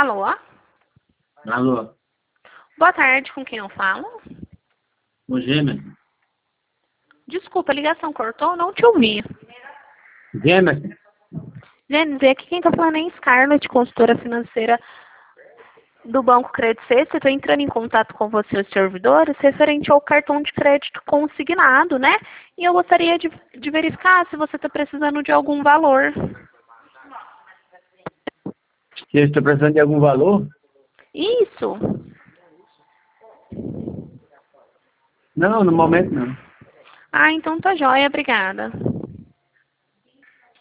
Alô? Alô, Boa tarde, com quem eu falo? o Gêmeos. Desculpa, a ligação cortou, não te ouvi. Gêmeos? Gênesis, aqui quem tá falando é a Scarlett, consultora financeira do Banco Credit Suisse. Eu tô entrando em contato com você, os servidores, referente ao cartão de crédito consignado, né? E eu gostaria de verificar se você tá precisando de algum valor. Se eu estou precisando de algum valor? Isso. Não, no momento não. Ah, então tá jóia, obrigada.